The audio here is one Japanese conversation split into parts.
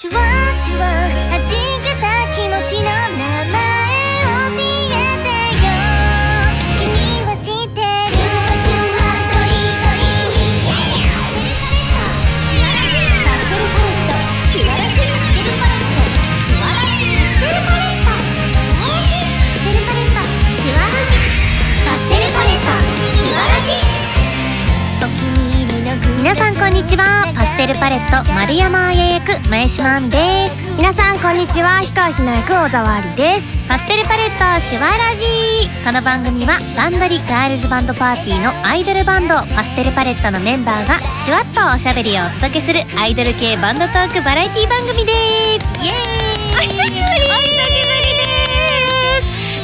シュワシュワ弾けた気持ちの名前教えてよ。君は知ってる。シュワシュワトリトリシュワラジパステルパレット。シュワラジパステルパレット。シュワラジパステルパレット。パステルパレット。シュワラジパステルパレット。シュワラジ。皆さんこんにちは。パステルパレット丸山彩役前島亜美です。 皆さんこんにちは。氷川ひな役小沢ありです。 パステルパレットシュワラジ。この番組はバンドリガールズバンドパーティーのアイドルバンドパステルパレットのメンバーがシュワッとおしゃべりをお届けするアイドル系バンドトークバラエティ番組です。イエーイ。お久しぶりです。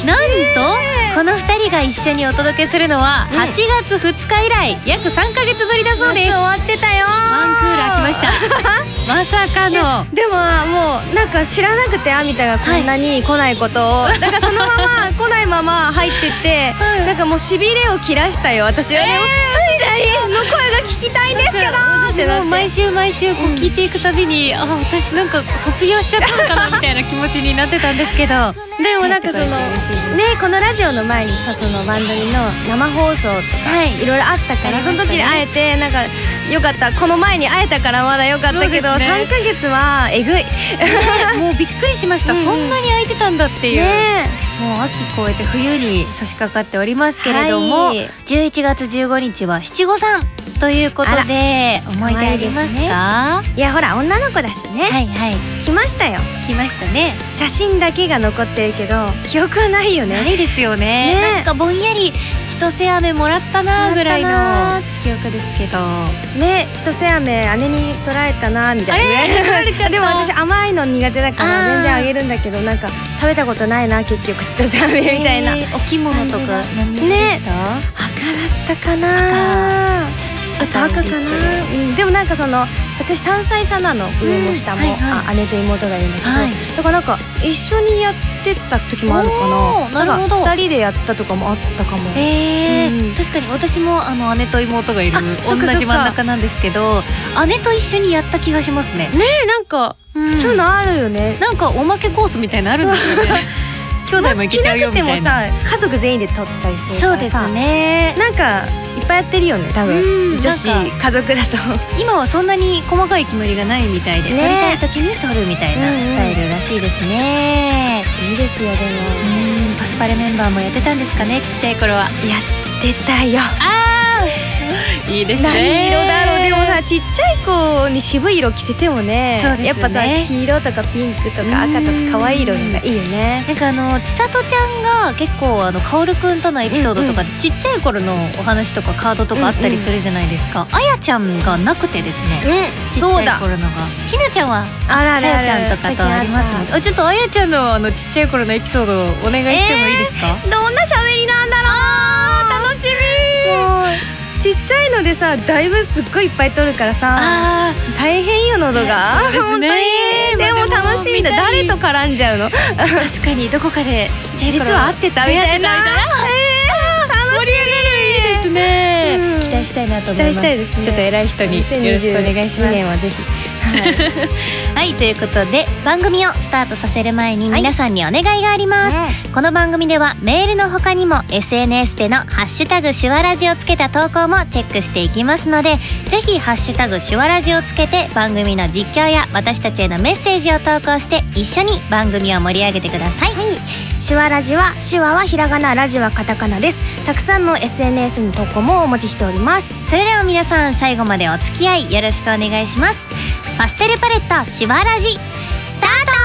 なんとこの2人が一緒にお届けするのは8月2日以来約3ヶ月ぶりだそうです。 終わってたよ。 ワンクール空きましたまさかの。 でももうなんか知らなくてアミタがこんなに来ないことを、だからそのまま来ないまま入ってって、なんかもうしびれを切らしたよ私は。アミタの声が聞きたいんですけどってなって、 毎週毎週こう聞いていくたびに、あ、私なんか卒業しちゃったのかなみたいな気持ちになってたんですけどでもなんかそのね、このラジオの前にそのバンドリの生放送とかいろいろあったから、その時に会えてなんかよかった。この前に会えたからまだよかったけど、3ヶ月はえぐいもうびっくりしました。そんなに空いてたんだっていう。もう秋越えて冬に差し掛かっておりますけれども、11月15日は七五三ということで、思い出ありますか？ いやほら女の子だしね。 はいはい、 来ましたよ。 来ましたね。 写真だけが残ってるけど記憶はないよね。 ないですよね。なんかぼんやり千歳飴もらったなぐらいの記憶ですけどね。千歳飴姉に取られたなみたいなねでも私甘いの苦手だから全然あげるんだけど、なんか食べたことないな結局千歳飴みたいな。 お着物とか何色でした？ 赤だったかな。赤かな。でもなんかその私3歳差なの、上も下も、姉と妹がいるんだけど、だからなんか一緒にやってた時もあるかな。 なるほど。 2人でやったとかもあったかも。 確かに私も姉と妹がいる同じ真ん中なんですけど、姉と一緒にやった気がしますね。 ねえ、なんかそういうのあるよね。 なんかおまけコースみたいなのあるんですよね。兄弟も行けちゃうよみたいな。もし着なくてもさ、家族全員で撮ったりするからさ。そうですね。なんかいっぱいやってるよね多分。女子家族だと今はそんなに細かい決まりがないみたいで、撮りたい時に撮るみたいなスタイルらしいですね。 いいですよ。でもパスパレメンバーもやってたんですかね、ちっちゃい頃は。 やってたよ。 いいですね。 何色だろう。でもさ、ちっちゃい子に渋い色着せてもね、やっぱさ黄色とかピンクとか赤とか可愛い色がいいよね。 なんか千里ちゃんが結構薫くんとのエピソードとかでちっちゃい頃のお話とかカードとかあったりするじゃないですか。あやちゃんがなくてですね、ちっちゃい頃のが。ひなちゃんはさやちゃんとかとありますので、ちょっとあやちゃんのちっちゃい頃のエピソードをお願いしてもいいですか？ どんな喋りなんだろう。楽しみ。ちっちゃいのでさ、だいぶすっごいいっぱい撮るからさ、大変よ喉が。本当に。でも楽しみだ。誰と絡んじゃうの？ 確かにどこかでちっちゃい頃実は会ってたみたいな。楽しみ。いいですね。 期待したいなと思います。 期待したいですね。 ちょっと偉い人によろしくお願いします。 2022年はぜひ。 はい、ということで番組をスタートさせる前に皆さんにお願いがあります。この番組ではメールの他にも SNS でのハッシュタグシュワラジをつけた投稿もチェックしていきますので、ぜひハッシュタグシュワラジをつけて番組の実況や私たちへのメッセージを投稿して一緒に番組を盛り上げてください。 シュワラジは、シュワはひらがな、ラジはカタカナです。たくさんの SNS の投稿もお待ちしております。 それでは皆さん最後までお付き合いよろしくお願いします。パステルパレットシュワラジスタート。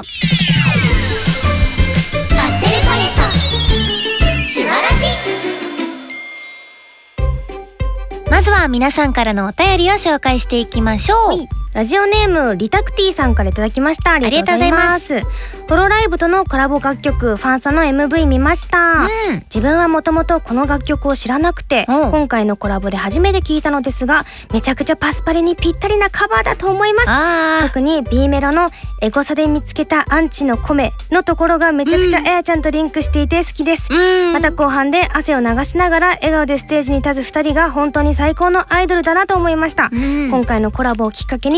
パステルパレットシュワラジ。まずは皆さんからのお便りを紹介していきましょう。 ラジオネームリタクティさんからいただきました。ありがとうございます。ホロライブとのコラボ楽曲ファンサの MV 見ました。自分はもともとこの楽曲を知らなくて、今回のコラボで初めて聞いたのですが、めちゃくちゃパスパレにぴったりなカバーだと思います。特に B メロのエゴサで見つけたアンチの米のところがめちゃくちゃあやちゃんとリンクしていて好きです。また後半で汗を流しながら笑顔でステージに立つ2人が本当に最高のアイドルだなと思いました。今回のコラボをきっかけに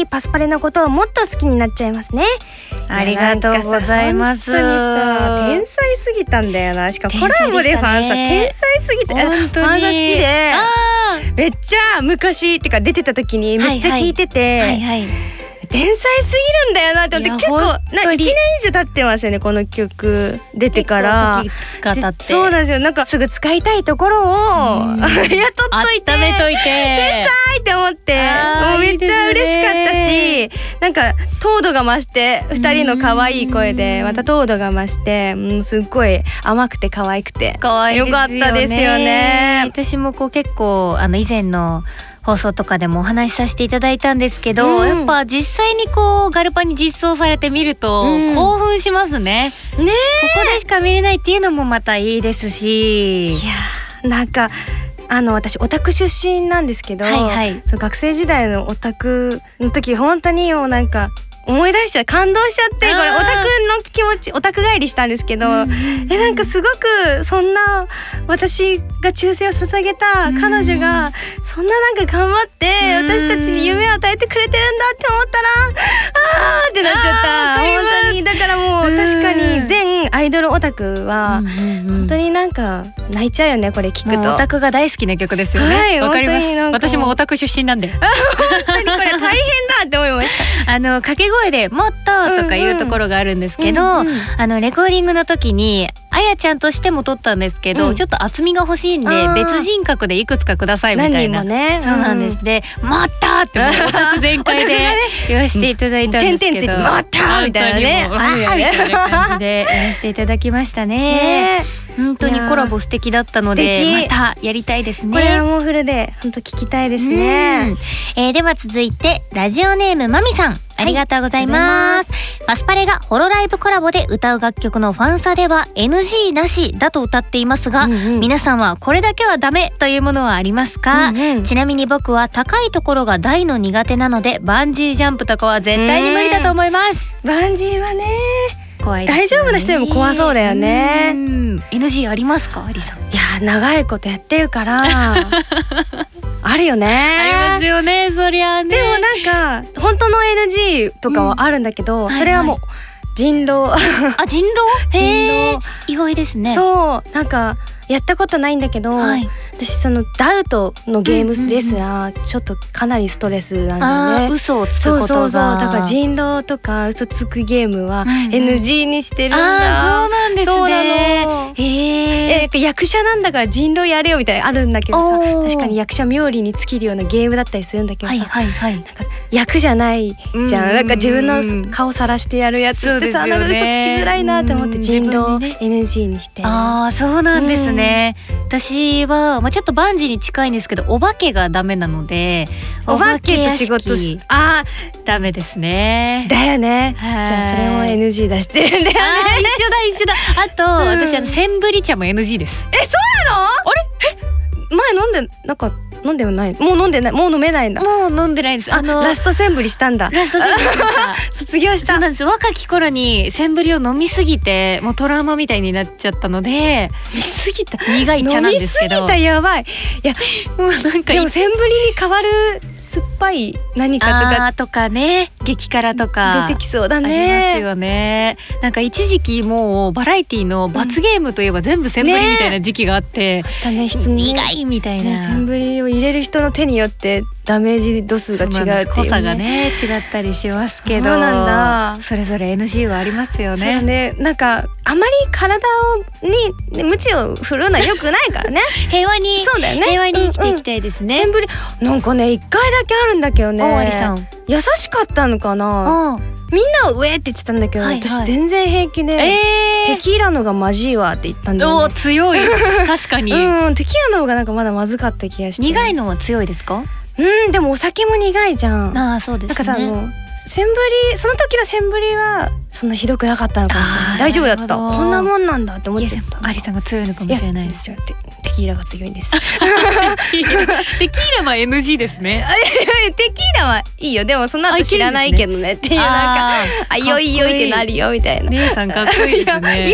にパスパレのことをもっと好きになっちゃいますね。 ありがとうございます。 本当にさ天才すぎたんだよな。しかもコラボでファンさ天才すぎて、 本当にファンさ好きでめっちゃ昔ってか出てた時にめっちゃ聞いてて、 はいはい、 天才すぎるんだよなって思って、結構1年以上経ってますよねこの曲出てから。 が経ってそうなんですよ。なんかすぐ使いたいところを雇っといて温めといて天才って思って、もうめっちゃ嬉しかったし、なんか糖度が増して2人の可愛い声でまた糖度が増して、すっごい甘くて可愛くて可愛いですよね。 よかったですよね。 私もこう結構以前の放送とかでもお話しさせていただいたんですけど、やっぱ実際にこうガルパに実装されてみると興奮しますね。ここでしか見れないっていうのもまたいいですし、 いやなんか私オタク出身なんですけど、その学生時代のオタクの時本当にもうなんか思い出しちゃ感動しちゃって、これオタクの気持ちオタク帰りしたんですけど、なんかすごくそんな私が忠誠を捧げた彼女がそんななんか頑張って私たちに夢を与えてくれてるんだって思ったらってなっちゃった。本当にだからもう確かに全アイドルオタクは本当になんか泣いちゃうよねこれ聞くと。 オタクが大好きな曲ですよね。わかります。私もオタク出身なんで本当にこれ大変だって思いました。 掛け声でもっととかいうところがあるんですけど、レコーディングの時にあやちゃんとしても撮ったんですけど、ちょっと厚みが欲しいんで別人格でいくつかくださいみたいな。そうなんです。でもっとってもうオタク全開で言わせていただいたんですけど、 もっとみたいなね、 みたいな感じでやらせていただきましたね。本当にコラボ素敵だったのでまたやりたいですね。 これはもうフルで本当聞きたいですね。 では続いてラジオネームまみさん、ありがとうございます。パスパレがホロライブコラボで歌う楽曲のファンサでは NG なしだと歌っていますが、皆さんはこれだけはダメというものはありますか？ちなみに僕は高いところが大の苦手なのでバンジージャンプとかは絶対に無理だと思います。 バンジーはね怖いですよね。 大丈夫な人でも怖そうだよね。 NG ありますか、アリさん？ いや長いことやってるからあるよね。 ありますよね、そりゃね。 でもなんか本当の NG とかはあるんだけど、それはもう人狼人狼？へー、意外ですね。 そうなんかやったことないんだけど、私そのダウトのゲームですらちょっとかなりストレスなんだよね。 嘘をつくことが。 そうだから人狼とか嘘つくゲームは NG にしてるんだ。 そうなんですね。 そうなの。役者なんだから人狼やれよみたいなあるんだけどさ、確かに役者冥利に尽きるようなゲームだったりするんだけどさ、なんか役じゃないじゃん。なんか自分の顔さらしてやるやつってさ、なんか嘘つきづらいなって思って人狼 NG にして。 そうなんですね。私はちょっとバンジーに近いんですけど、お化けがダメなので、 お化けと仕事ダメですね。 だよね。それも NG 出してるんだよね。 一緒だ。あと私センブリ茶も NG です。 そうなの？あれ？前飲んでもない。もう飲んでない。もう飲めないんだ。 もう飲んでないです。 ラストセンブリしたんだ。卒業した。 そうなんです。若き頃にセンブリを飲みすぎてもうトラウマみたいになっちゃったので、 飲みすぎた。 苦い茶なんですけど。 飲みすぎた、やばい。いやもうなんかでもセンブリに変わる酸っぱい何かとかね、激辛とか出てきそうだね。 ありますよね。なんか一時期もうバラエティの罰ゲームといえば全部センブリみたいな時期があって、苦いみたいな。 センブリを入れる人の手によってダメージ度数が違うっていうね。 濃さがね違ったりしますけど、 そうなんだ。 それぞれ NG はありますよね。 そうね。なんかあまり体に鞭を振るのは良くないからね。 平和に、そうだよね。平和に生きていきたいですね。 センブリなんかね1回だけあるんだけどね。 大有さん優しかったのかな。みんなは上って言ってたんだけど、私全然平気で、テキーラのがまじいわって言ったんだよね。 強い。確かに。 テキーラの方がなんかまだまずかった気がして。 苦いのは強いですか？ でもお酒も苦いじゃん。 そうですね。 なんかさセンブリ、その時のセンブリはそんなひどくなかったのかもしれない。大丈夫だった。こんなもんなんだって思っちゃった。 アリさんが強いのかもしれないです。 テキーラが強いんです。 テキーラは NG ですね。 テキーラはいいよ。でもその後知らないけどねっていう、なんかよいってなるよみたいな。 姉さんかっこいいですね。 一杯ぐら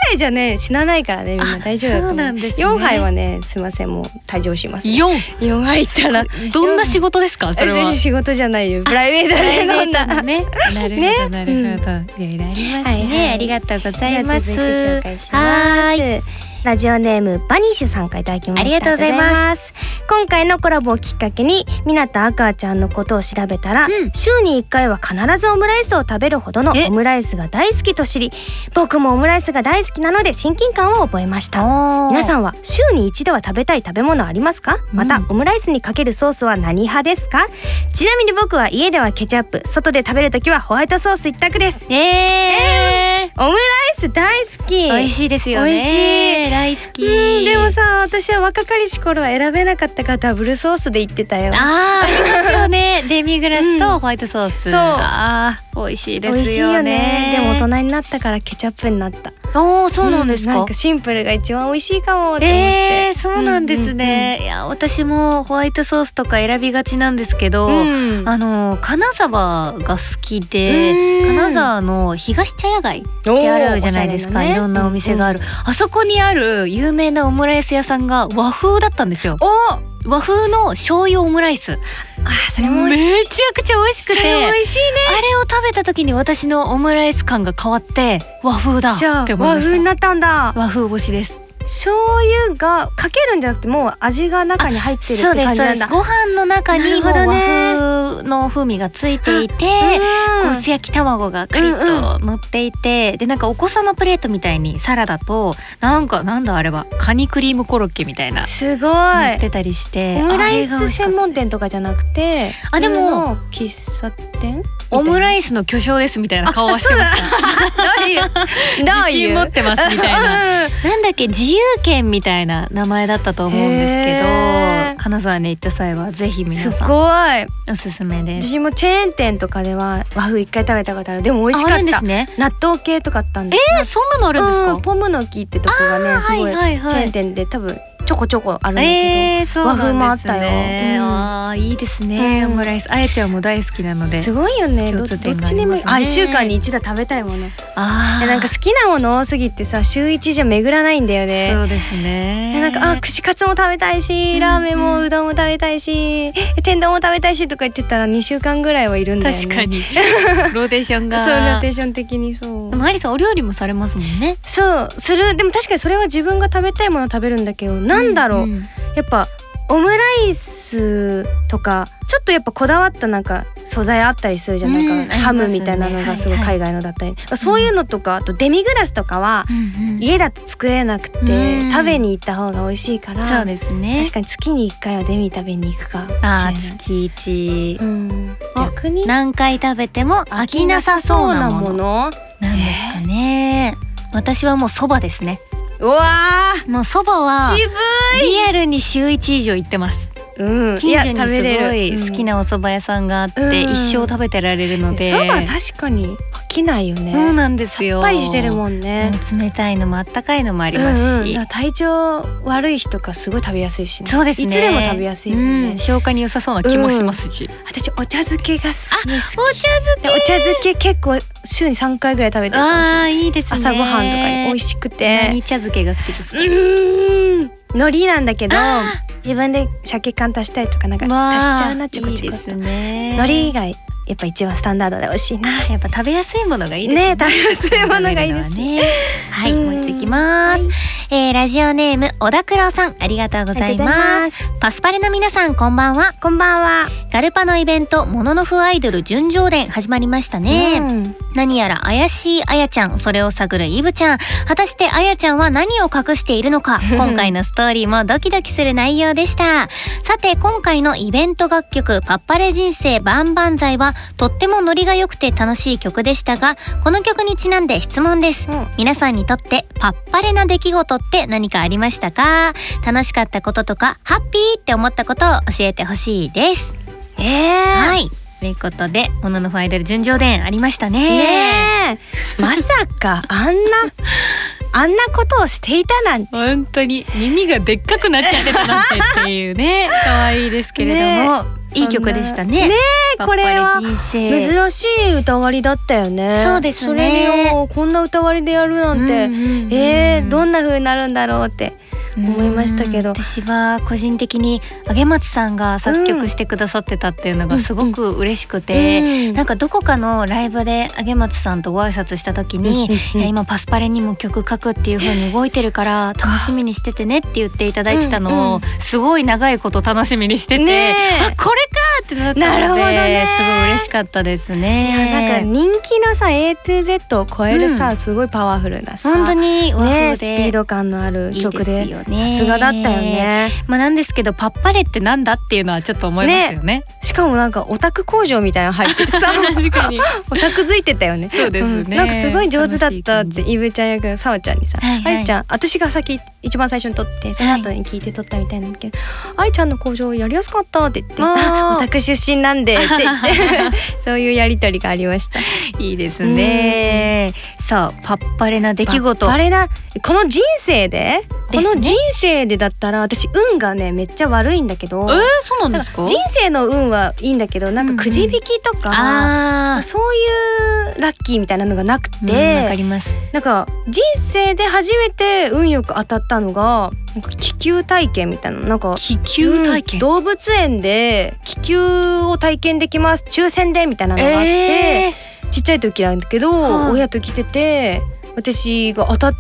杯じゃね死なないからね、みんな大丈夫だと思う。 そうなんですね。 4杯はねすいませんもう退場します、ね、4杯いったらどんな仕事ですかそれは。 仕事じゃないよ、プライベートで飲んだね。なるほどなるほど、いろいろありますね、ありがとうございます。 じゃあ続いて紹介します。ラジオネームバニッシュさんからいただきました。 ありがとうございます。 今回のコラボをきっかけにみなとあかちゃんのことを調べたら、週に1回は必ずオムライスを食べるほどのオムライスが大好きと知り、僕もオムライスが大好きなので親近感を覚えました。皆さんは週に一度は食べたい食べ物ありますか？またオムライスにかけるソースは何派ですか？ちなみに僕は家ではケチャップ、外で食べるときはホワイトソース一択です。オムライス大好き。 美味しいですよね。美味しい、大好き。 でもさ、私は若かりし頃は選べなかったからダブルソースで言ってたよ。 ありますよね。デミグラスとホワイトソース。そう。美味しいですよね。 美味しいよね。でも大人になったからケチャップになった。 そうなんですか。 なんかシンプルが一番美味しいかもって思って。 そうなんですね。いや私もホワイトソースとか選びがちなんですけど、金沢が好きで、金沢の東茶屋街ってあるじゃないですか。いろんなお店がある。あそこにある有名なオムライス屋さんが和風だったんですよ。和風の醤油オムライス。 それもめちゃくちゃ美味しくて、 美味しいね。 あれを食べた時に私のオムライス感が変わって和風だって思いました。 和風になったんだ。 和風干しです。 醤油がかけるんじゃなくてもう味が中に入ってるって感じなんだ。そうです。 ご飯の中にもう和風の風味がついていて、薄焼き卵がカリッと乗っていて、でなんかお子様プレートみたいにサラダとなんだあれはカニクリームコロッケみたいなすごい乗ってたりして、 オムライス専門店とかじゃなくてでも喫茶店オムライスの巨匠ですみたいな顔はしてました。自信持ってますみたいな。なんだっけ自由軒みたいな名前だったと思うんですけど、金沢に行った際はぜひ皆さんすごいおすすめです。 私もチェーン店とかでは和風一回食べたことある。でも美味しかった。あるんですね。納豆系とかあったんです。 そんなのあるんですか？ ポムの木ってとこがねすごいチェーン店で多分ちょこちょこあるんだけど、和風もあったよ。 いいですね。オムライスあやちゃんも大好きなので。 すごいよね。どっちにも1週間に1度食べたいもの。なんか好きなもの多すぎてさ週1じゃ巡らないんだよね。 そうですね。 なんか串カツも食べたいし、ラーメンもうどんも食べたいし、天丼も食べたいしとか言ってたら2週間ぐらいはいるんだよね。 確かに。ローテーションが。 そうローテーション的にそう。 でもアリさんお料理もされますもんね。 そうする。でも確かにそれは自分が食べたいもの食べるんだけど、なんだろう。やっぱオムライスとかちょっとやっぱこだわったなんか素材あったりするじゃん。なんかハムみたいなのがすごい海外のだったり、そういうのとかあとデミグラスとかは家だと作れなくて食べに行った方が美味しいから、 そうですね。 確かに月に1回はデミ食べに行くかもしれない。月1。 逆に何回食べても飽きなさそうなものなんですかね。私はもうそばですね。 うわーもうそばは渋いリアルに週1以上行ってます。近所にすごい好きなお蕎麦屋さんがあって一生食べてられるので。 そば確かに飽きないよね。 そうなんですよ。 さっぱりしてるもんね。 冷たいのもあったかいのもありますし、 体調悪い日とかすごい食べやすいしね。 そうですね。 いつでも食べやすいもんね。 消化に良さそうな気もしますし。 私お茶漬けが好き。 お茶漬け結構週に3回ぐらい食べてるかもしれない。 いいですね。 朝ごはんとかに美味しくて。 何茶漬けが好きですか？ 海苔なんだけど自分で鮭缶足したりとかなんか足しちゃうなちょこちょこっと。海苔がやっぱ一番スタンダードで美味しいな。 やっぱ食べやすいものがいいですね。 食べやすいものがいいですね。 はい、もう一ついきます。ラジオネーム小田黒さん、ありがとうございます。パスパレの皆さんこんばんは。 こんばんは。 ガルパのイベントもののふアイドル純情伝始まりましたね。何やら怪しいあやちゃん、それを探るイブちゃん。果たしてあやちゃんは何を隠しているのか。今回のストーリーもドキドキする内容でした。さて今回のイベント楽曲パッパレ人生バンバンザイはとってもノリが良くて楽しい曲でしたが、この曲にちなんで質問です。皆さんにとってパッパレな出来事って何かありましたか？楽しかったこととかハッピーって思ったことを教えてほしいです。はい。ということでもののふアイドル純情伝ありましたね。 まさかあんなことをしていたなんて。 本当に耳がでっかくなっちゃってたなんてっていうね可愛いですけれども、 いい曲でしたね。 ねえ、これは人生珍しい歌割りだったよね。 そうですね。 それをこんな歌割りでやるなんて、どんな風になるんだろうって思いましたけど、 私は個人的に上松さんが作曲してくださってたっていうのがすごく嬉しくて、なんかどこかのライブで上松さんとご挨拶した時に、いや今パスパレにも曲書くっていう風に動いてるから楽しみにしててねって言っていただいてたのをすごい長いこと楽しみにしてて、あ、これかってなったので、すごい嬉しかったですね。 いや、なんか人気のさ A to Z を超えるさ、すごいパワフルなさ、 本当に和風でスピード感のある曲で、 いいですよね。 さすがだったよね。 まあなんですけど、パッパレってなんだっていうのはちょっと思いますよね。 しかもなんかオタク工場みたいなの入っててさ確かにオタクづいてたよね。 そうですね、 なんかすごい上手だったってイブちゃん役のさわちゃんにさ、ありちゃん、私が先一番最初に撮ってその後に聞いて撮ったみたいなんだけど、ありちゃんの工場やりやすかったって言って、オタク出身なんでって言ってそういうやりとりがありました。 いいですね。さあ、パッパレな出来事、 パッパレな、この人生でだったら私運がねめっちゃ悪いんだけど、 そうなんですか？ 人生の運はいいんだけど、なんかくじ引きとか、そういうラッキーみたいなのがなくて、 わかります。 なんか人生で初めて運よく当たったのがなんか気球体験みたいな、なんか気球体験、 動物園で気球を体験できます抽選でみたいなのがあって、ちっちゃい時なんだけど、親と来てて私が当たって、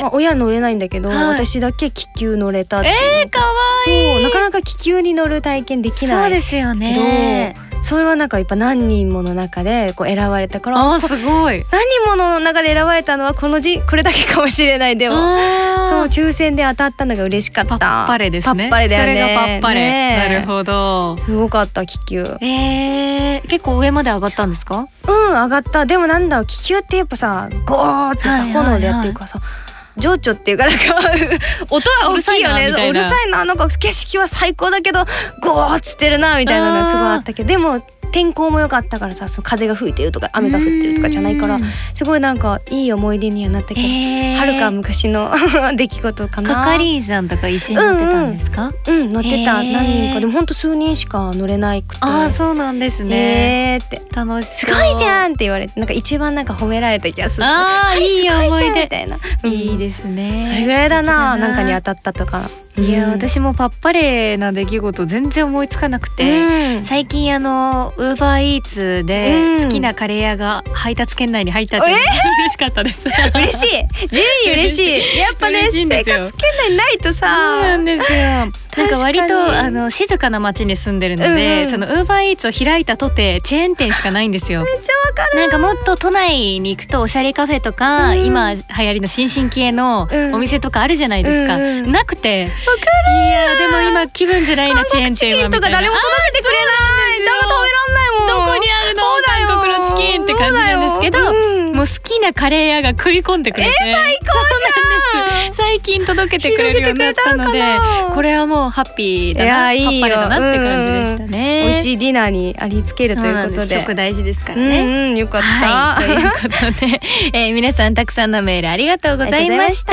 親乗れないんだけど、私だけ気球乗れたっていう。 かわいい。 そう、なかなか気球に乗る体験できない。 そうですよね。 それはなんかやっぱ何人もの中でこう選ばれたから、 すごい。 何人もの中で選ばれたのはこれだけかもしれない。でもそう、抽選で当たったのが嬉しかった。 パッパレですね。 パッパレだよね。 それがパッパレ。なるほど。 すごかった気球。 結構上まで上がったんですか？ 上がった。でもなんだろう、気球ってやっぱさゴーってさ、炎でやってるからさ、情緒っていうかなんか音は大きいよね。うるさいな、なんか景色は最高だけどゴーっつってるなみたいなのがすごいあったけど、でも天候も良かったからさ、その風が吹いてるとか雨が降ってるとかじゃないから、すごいなんかいい思い出にはなったけど、はるか昔の出来事かな。 係員さんとか一緒に乗ってたんですか？ 乗ってた。何人かでもほんと数人しか乗れないくて、 そうなんですね。って楽しそう。 すごいじゃんって言われて、なんか一番なんか褒められた気がする。 いい思い出みたいな。 いいですね。 それぐらいだな、なんかに当たったとか。 いや、私もパッパレな出来事全然思いつかなくて、最近ウーバーイーツで好きなカレー屋が配達圏内に入ったって嬉しかったです。 嬉しい。地味に嬉しい。やっぱね、生活圏内ないとさ。 そうなんですよ。なんか割と静かな町に住んでるので、そのウーバーイーツを開いたとてチェーン店しかないんですよ。 めっちゃわかる。 なんかもっと都内に行くとおしゃれカフェとか、今流行りの新進系のお店とかあるじゃないですか。なくて。 わかる。 いや、でも今気分じゃないな、チェーン店はみたいな。 とか誰も届けてくれない。だから食べらんないもん。 どこにあるの？韓国のチキンって感じなんですけど、もう好きなカレー屋が食い込んでくれて、 最高じゃん。 最近届けてくれるようになったので、これはもうハッピーだな、パッパレだなって感じでしたね。 美味しいディナーにありつけるということで、 食大事ですからね。 よかった。 ということで、皆さんたくさんのメールありがとうございました。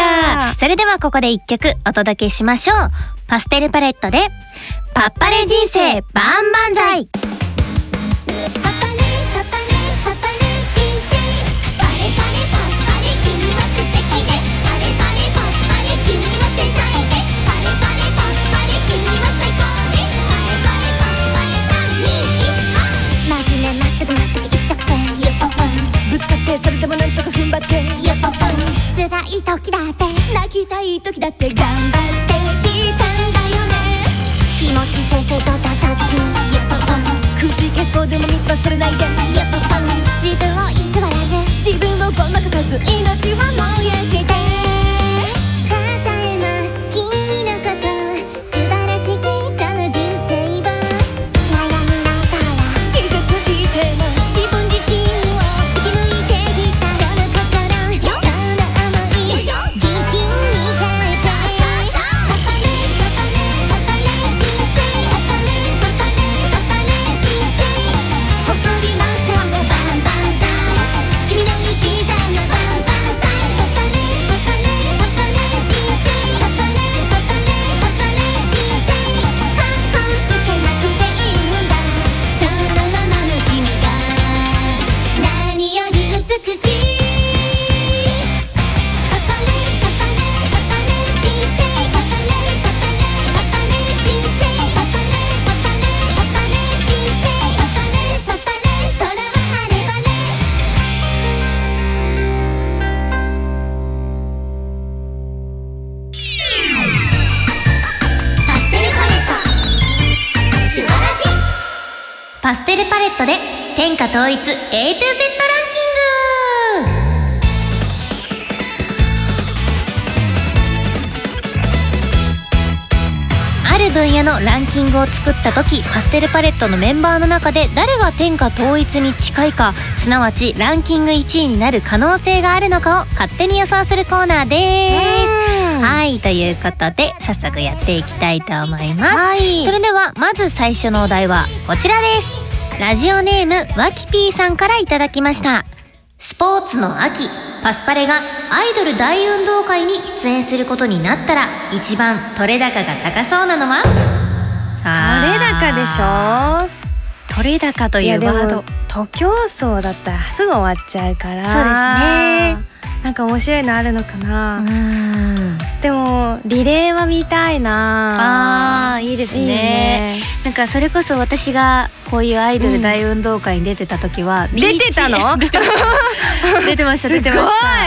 それではここで一曲お届けしましょう。パステルパレットでパッパレ人生万々歳。 パパレパパレパパレ人生、パレパレパッパレ君は素敵で、パレパレパッパレ君は天才で、パレパレパッパレ君は最高です。パレパレパッパレ3、2、1、まずね、まっすぐまっすぐ一直線、ゆっぽぽんぶつかってそれでもなんとか踏ん張ってゆっぽぽん、辛い時だって泣きたい時だって頑張ってきたんだよね。気持ちせいせいと出さずにゆっぽぽん、くじけそうでも道忘れないでゆっぽぽん、自分を偽らず自分をごまかさず命は燃やしてたたえます君のこと素晴らしきその人生を、悩みながら傷ついても自分自身を生き抜いてきた、その心その想い自信に変えて、パパレパパレパパレ人生、パパレパパレパパレ人生、誇りましょうバンバンザイ、君の生き様バンバンザイ、パパパステルパレットで天下統一 A to Z ランキング。ある分野のランキングを作った時、パステルパレットのメンバーの中で誰が天下統一に近いか、すなわちランキング1位になる可能性があるのかを勝手に予想するコーナーです。はい、ということで早速やっていきたいと思います。はい、それではまず最初のお題はこちらです。ラジオネームわきぴーさんからいただきました。スポーツの秋、パスパレがアイドル大運動会に出演することになったら一番取れ高が高そうなのは？ 取れ高でしょ。 取れ高というワード。 徒競走だったらすぐ終わっちゃうから。 そうですね。 なんか面白いのあるのかな。でもリレーは見たいな。 いいですね。なんかそれこそ私がこういうアイドル大運動会に出てた時は、 出てたの？ 出てました。出て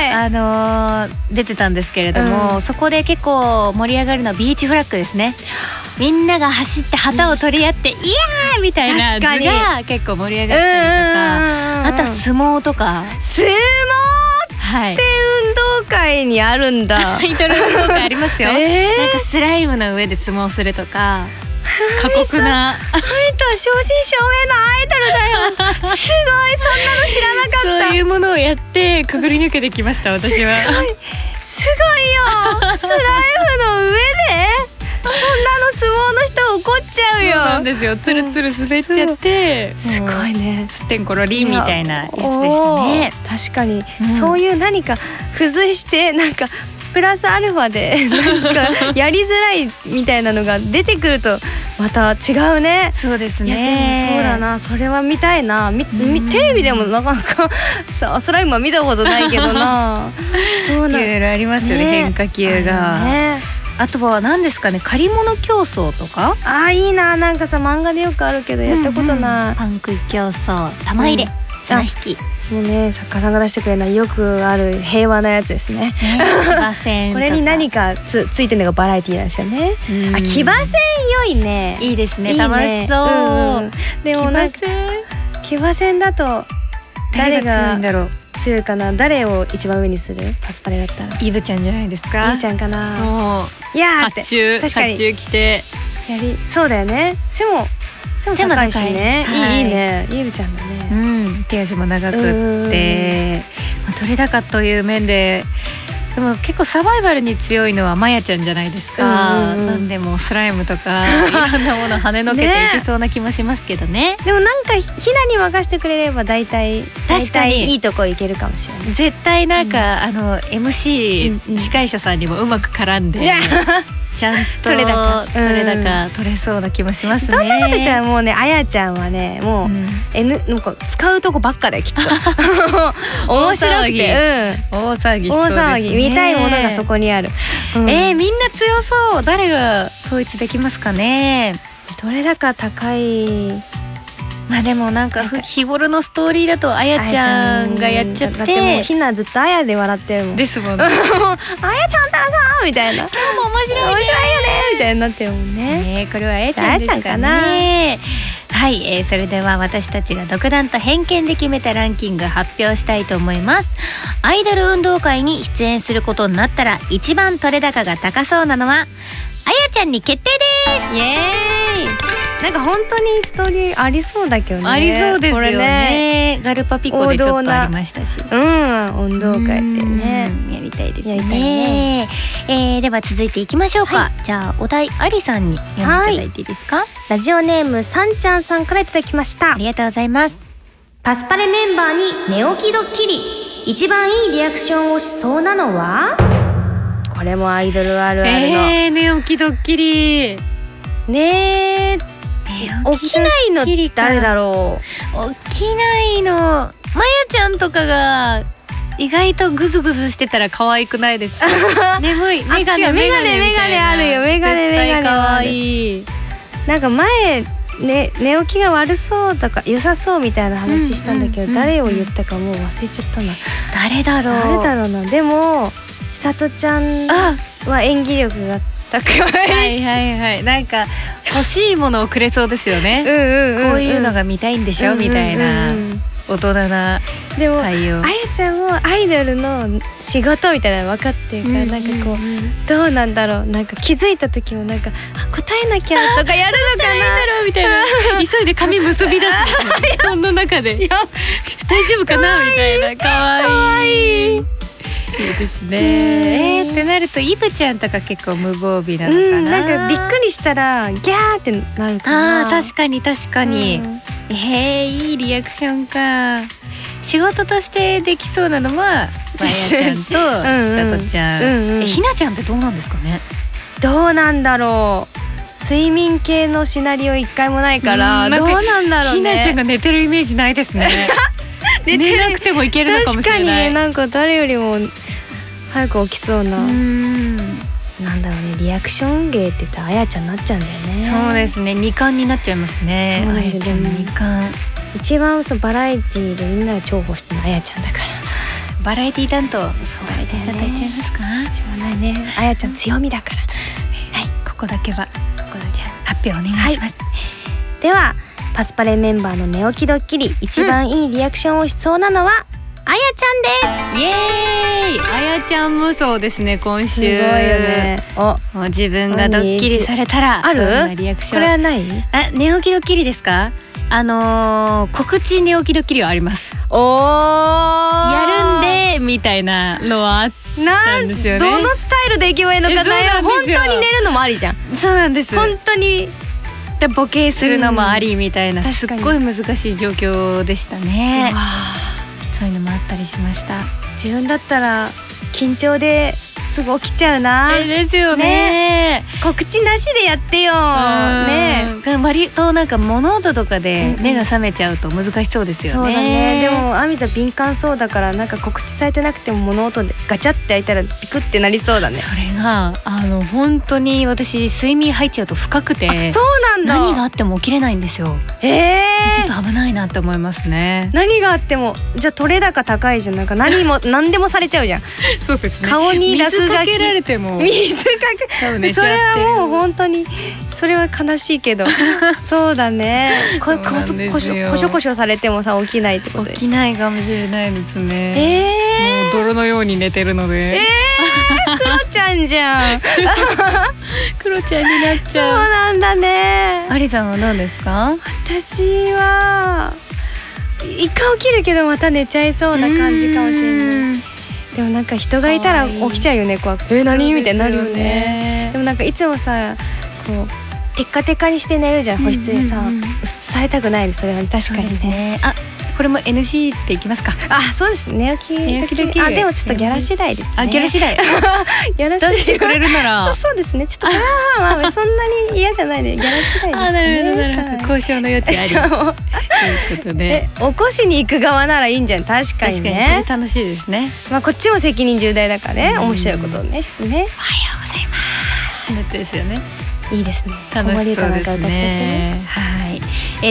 たんですけれども、そこで結構盛り上がるのはビーチフラッグですね。みんなが走って旗を取り合って、イエーイみたいな図が結構盛り上がったりとか、あとは相撲とか。 相撲はい、 って運動会にあるんだ。 アイドル運動会ありますよ。なんかスライムの上で相撲するとか、過酷な。 正真正銘のアイドルだよ。すごい、そんなの知らなかった。 そういうものをやってくぐり抜けてきました、私は。 すごいよ。スライムの上でそんなの相撲の人怒っちゃうよ。 そうなんですよ。つるつる滑っちゃって、 すごいね。 すってんころりんみたいなやつでしたね。 確かに、そういう何か付随してなんかプラスアルファでなんかやりづらいみたいなのが出てくるとまた違うね。 そうですね。 いやでもそうだな、それは見たいな。テレビでもなかなかさスライムは見たことないけどな。 そうなんいろいろありますよね、変化球が。あとは何ですかね、借り物競争とか。 いいな。なんかさ漫画でよくあるけどやったことない。 パンク競争、玉入れ、綱引き。 もうね、作家さんが出してくれるのはよくある平和なやつですね。これに何かついてるのがバラエティなんですよね。騎馬戦良いね。 いいですね。楽しそう。 でもなんか騎馬戦だと誰が強いんだろう。強いかな。誰を一番上にする？パスパレだったらイブちゃんじゃないですか。 イブちゃんかな。 いやーって確かに甲冑着てそうだよね。背も高いしね。いいね。イブちゃんだね。 手足も長くって、取れ高という面で。でも結構サバイバルに強いのはマヤちゃんじゃないですか。なんでもスライムとかいろんなもの跳ねのけていけそうな気もしますけどね。 でもなんかひなに任せてくれれば大体いいとこいけるかもしれない。 絶対なんかMC 司会者さんにもうまく絡んでちゃんと取れ高取れそうな気もしますね。 そんなこと言ったらもうね、あやちゃんはねもうなんか使うとこばっかできっと面白くて大騒ぎ見たいものがそこにある。 みんな強そう。誰が統一できますかね。 どれだか高い。 でもなんか日頃のストーリーだとあやちゃんがやっちゃって、だってもうひなずっとあやで笑ってるもんですもんね。あやちゃんたらさみたいな、今日も面白いよねみたいになってるもんね。 これはあやちゃんですかね。はい、それでは私たちが独断と偏見で決めたランキング発表したいと思います。アイドル運動会に出演することになったら一番取れ高が高そうなのはあやちゃんに決定です。 イエーイ。なんか本当にストーリーありそうだけどね。ありそうですよね。ガルパピコでちょっとありましたし、 運動会ってねやりたいですね。では続いていきましょうか。じゃあお題ありさんに読んでいただいていいですか。 ラジオネームさんちゃんさんからいただきました。 ありがとうございます。 パスパレメンバーに寝起きドッキリ、一番いいリアクションをしそうなのは。これもアイドルあるあるの、 寝起きドッキリね。起きないの誰だろう。 起きないのまやちゃんとかが意外とグズグズしてたら可愛くないですか。眠いメガネあるよ。メガネ可愛い。 なんか前寝起きが悪そうとか良さそうみたいな話したんだけど、誰を言ったかもう忘れちゃったな。 誰だろうな。 でも千里ちゃんは演技力が宅配はいはいはい、なんか欲しいものをくれそうですよね。こういうのが見たいんでしょ、みたいな大人な対応。 でもあやちゃんもアイドルの仕事みたいなの分かってるから、なんかこうどうなんだろう、なんか気づいた時もなんか答えなきゃとかやるのかなみたいな急いで髪結び出す布団の中で大丈夫かなみたいな。かわいい。いいですね。ってなるとイブちゃんとか結構無防備なのかな。 なんかびっくりしたらギャーってなるかな。 確かに確かに。いいリアクションか。仕事としてできそうなのはまやちゃんとさとちゃん。ひなちゃんってどうなんですかね。 どうなんだろう。睡眠系のシナリオ一回もないからどうなんだろうね。 ひなちゃんが寝てるイメージないですね。寝なくてもいけるのかもしれない。 確かになんか誰よりも早く起きそうな。なんだろうね、リアクション芸って言ったらあやちゃんになっちゃうんだよね。 そうですね、2冠になっちゃいますね。あやちゃんの2冠。 一番バラエティーでみんなが重宝してるのあやちゃんだから。 バラエティ担当。バラエティ担当いっちゃいますか。 しょうがないね。あやちゃん強みだから。はい、 ここだけは発表お願いします。 ではパスパレメンバーの寝起きドッキリ、一番いいリアクションをしそうなのはあやちゃんです。 イエーイ。あやちゃんもそうですね、今週。すごいよね。 もう自分がドッキリされたらある？ どんなリアクション。 これはない？ 寝起きドッキリですか？告知寝起きドッキリはあります。やるんでみたいなのはあったんですよね。 どのスタイルでいけばいいのかな。本当に寝るのもありじゃん。 そうなんです。 本当にボケするのもありみたいな、すっごい難しい状況でしたね。そういうのもあったりしました。 自分だったら緊張ですぐ起きちゃうな。 ですよね。 告知なしでやってよね。 割となんか物音とかで目が覚めちゃうと難しそうですよね。 そうだね。でもアミタ敏感そうだから、なんか告知されてなくても物音でガチャって開いたらピクってなりそうだね。 それが本当に私睡眠入っちゃうと深くて、 そうなんだ。 何があっても起きれないんですよ。ちょっと危ないなって思いますね。 何があってもじゃあ取れ高高いじゃん。なんか何でもされちゃうじゃん。 そうですね。 顔に落書き水かけられても水かけそれはもう本当にそれは悲しいけどそうだね。こしょこしょされてもさ起きないってことで。 起きないかもしれないですね。もう泥のように寝てるので。 クロちゃんじゃん。 クロちゃんになっちゃう。 そうなんだね。 アリさんはどうですか？ 私は一回起きるけどまた寝ちゃいそうな感じかもしれない。でもなんか人がいたら起きちゃうよね。こう何みたいになるよね。でもなんかいつもさこうテッカテカにして寝るじゃん、保湿でさ。されたくないね、それは確かにね。 これも NG っていきますか？ そうですね。寝起きでもちょっとギャラ次第ですね。 ギャラ次第。 ギャラ出してくれるなら。 そうですね。ちょっとまあそんなに嫌じゃないね。ギャラ次第ですね。 なるほど。交渉の余地あり。ということで、 起こしに行く側ならいいんじゃん。確かにね。 楽しいですね。 まあこっちも責任重大だからね。面白いことをねしてね。おはようございます。だってですよね。 いいですね。 楽しそうですね。はい。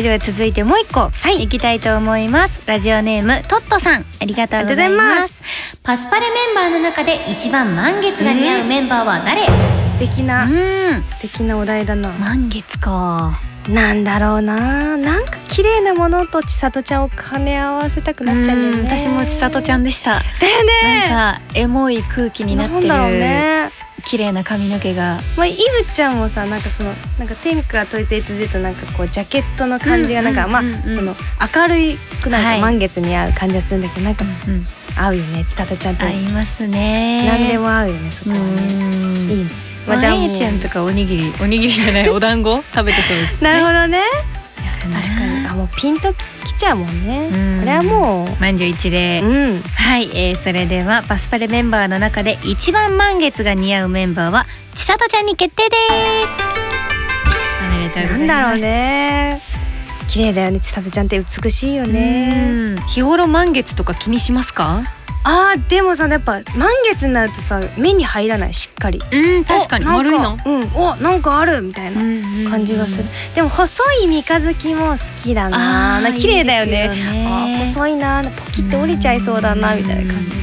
では続いてもう一個いきたいと思います。ラジオネームトットさん、ありがとうございます。パスパレメンバーの中で一番満月が似合うメンバーは誰？ 素敵なお題だな。 満月か。 なんだろうな。なんか綺麗なものと千里ちゃんを兼ね合わせたくなっちゃうんだよね。 私も千里ちゃんでした。 だよね。 なんかエモい空気になってる。なんだろうね。綺麗な髪の毛が。 イブちゃんもさ、なんかなんか天下統一 A to Z なんかこうジャケットの感じがなんか明るくなんか満月に合う感じがするんだけど、なんか合うよね。千里ちゃんと合いますね。 何でも合うよね。そこはね。いいね。 まやちゃんとかおにぎりじゃないお団子食べてそうですね。 なるほどね。確かにもうピンときちゃうもんね。これはもう満場一致で。はい、それではパスパレメンバーの中で一番満月が似合うメンバーは千里ちゃんに決定です。おめでとうございます。 なんだろうね。綺麗だよね。千里ちゃんって美しいよね。 日頃満月とか気にしますか？ でもさ、やっぱ満月になるとさ目に入らない、しっかり。 確かに丸いの。 なんかあるみたいな感じがする。でも細い三日月も好きだな。綺麗だよね。細いな、ポキって折れちゃいそうだなみたいな感じで。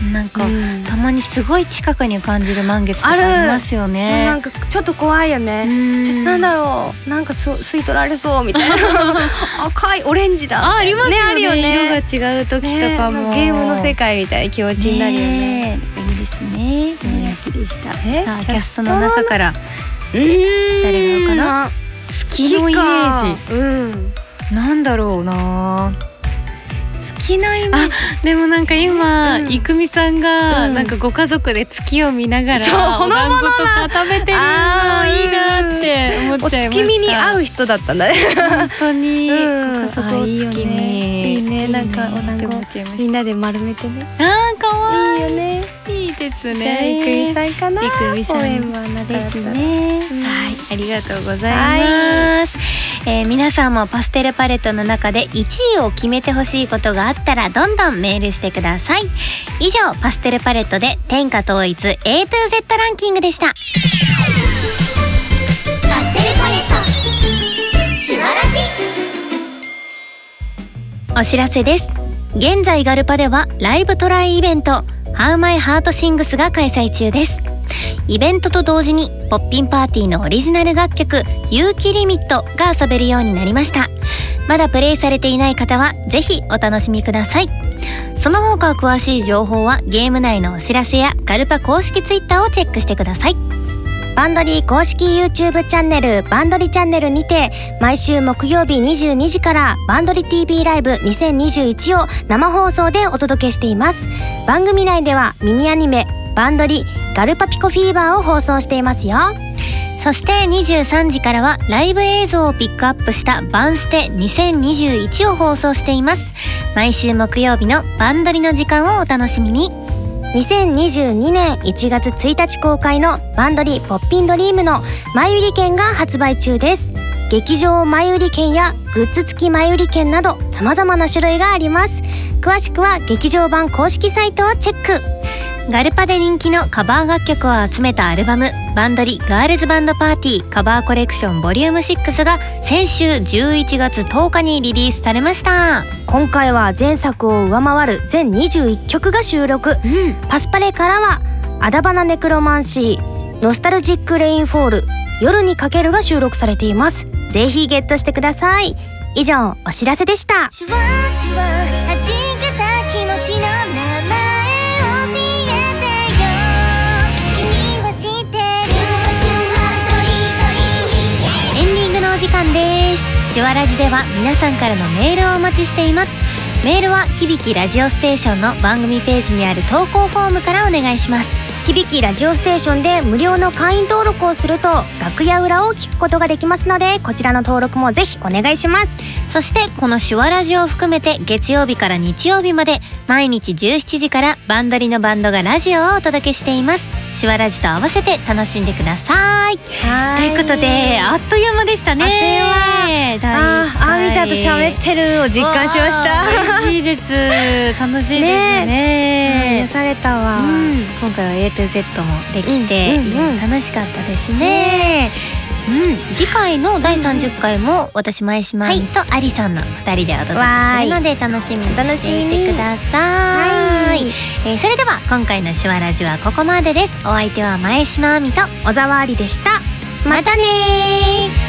なんか、たまにすごい近くに感じる満月とかありますよね。 なんかちょっと怖いよね。なんだろう、なんか吸い取られそうみたいな赤いオレンジだありますよね。あるよね。色が違う時とかも、 ゲームの世界みたいな気持ちになるよね。 いいですね。陽気でした。キャストの中から誰がかな。好きのイメージ。なんだろうな。好きなイメージ。でもなんか今いくみさんがなんかご家族で月を見ながらお団子とか食べてるのいいなって思っちゃいました。 お月見に合う人だったんだね。 本当にご家族お月見いいね。なんかお団子みんなで丸めてね。 かわいいよね。 いいですね。 いくみさんかな。 いくみさんですね。はい、ありがとうございます。皆さんもパステルパレットの中で1位を決めてほしいことがあったらどんどんメールしてください。以上、パステルパレットで天下統一 A to Z ランキングでした。パステルパレット素晴らしい。お知らせです。現在ガルパではライブトライイベント How My Heart Sings が開催中です。イベントと同時にポッピンパーティーのオリジナル楽曲勇気リミットが遊べるようになりました。まだプレイされていない方はぜひお楽しみください。その他詳しい情報はゲーム内のお知らせやガルパ公式ツイッターをチェックしてください。バンドリ公式 YouTube チャンネルバンドリチャンネルにて毎週木曜日22時からバンドリ TV ライブ2021を生放送でお届けしています。番組内ではミニアニメバンドリガルパピコフィーバーを放送していますよ。そして23時からはライブ映像をピックアップしたバンステ2021を放送しています。毎週木曜日のバンドリの時間をお楽しみに。2022年1月1日公開のバンドリポッピンドリームの前売り券が発売中です。劇場前売り券やグッズ付き前売り券など様々な種類があります。詳しくは劇場版公式サイトをチェック。ガルパで人気のカバー楽曲を集めたアルバムバンドリガールズバンドパーティーカバーコレクションボリューム6が先週11月10日にリリースされました。今回は前作を上回る全21曲が収録、パスパレからはアダバナネクロマンシー、ノスタルジックレインフォール、夜にかけるが収録されています。ぜひゲットしてください。以上お知らせでした。 シュワシュワ弾けた気持ちの名前教えてよ、君は知ってる。 エンディングのお時間です。シュワラジでは皆さんからのメールをお待ちしています。メールは響きラジオステーションの番組ページにある投稿フォームからお願いします。 響きラジオステーションで無料の会員登録をすると楽屋裏を聞くことができますので、こちらの登録もぜひお願いします。 そしてこのシュワラジオを含めて月曜日から日曜日まで毎日17時からバンドリのバンドがラジオをお届けしています。シュワラジと合わせて楽しんでください。ということであっという間でしたね。 あみたと喋ってるを実感しました。 嬉しいです。楽しいですね。 癒されたわ。 今回は A to Z もできて楽しかったですね。次回の第30回も私前島愛とアリさんの2人でお届けするので楽しみにしていてください。それでは今回のシュワラジはここまでです。お相手は前島愛と小沢ありでした。 またねー。